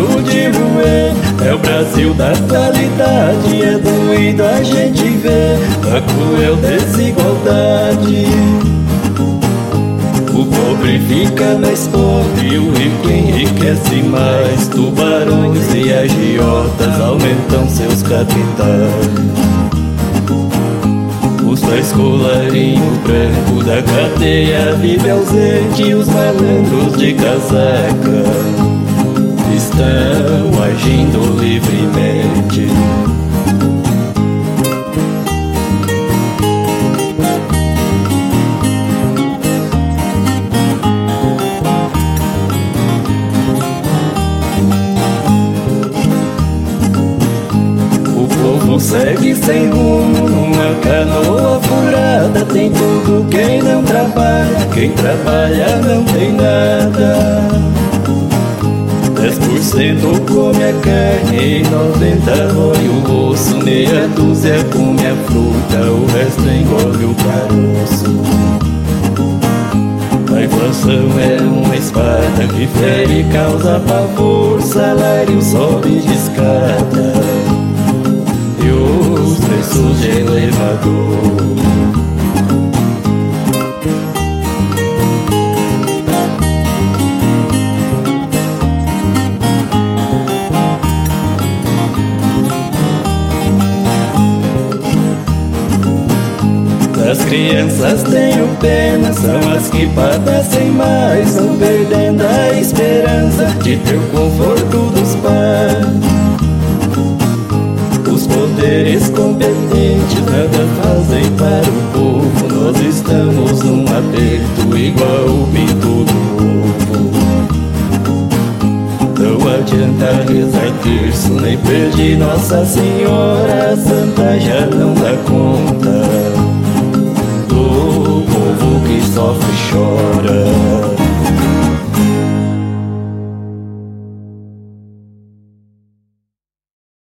duro de roer. É o Brasil da qualidade, é doído a gente ver a cruel desigualdade. O pobre fica mais pobre, o rico enriquece mais. Tubarões e agiotas aumentam seus capitais. Os dois colarinho branco da cadeia vive ausente. Os malandros de casaca estão agindo livremente. Segue sem rumo numa canoa furada. Tem tudo quem não trabalha, quem trabalha não tem nada. 10% come a carne e 90% rói o osso. Meia dúzia come a fruta, o resto engole o caroço. A inflação é uma espada que fere e causa pavor. Salário sobe de escada e os preços de elevador. As crianças tenho pena, são as que padecem mais, vão perdendo a esperança de ter o conforto dos pais. Os poderes competentes nada fazem para o povo. Nós estamos num aperto igual o pinto do ovo. Não adianta rezar terço, nem pedir Nossa Senhora, a santa já não dá conta.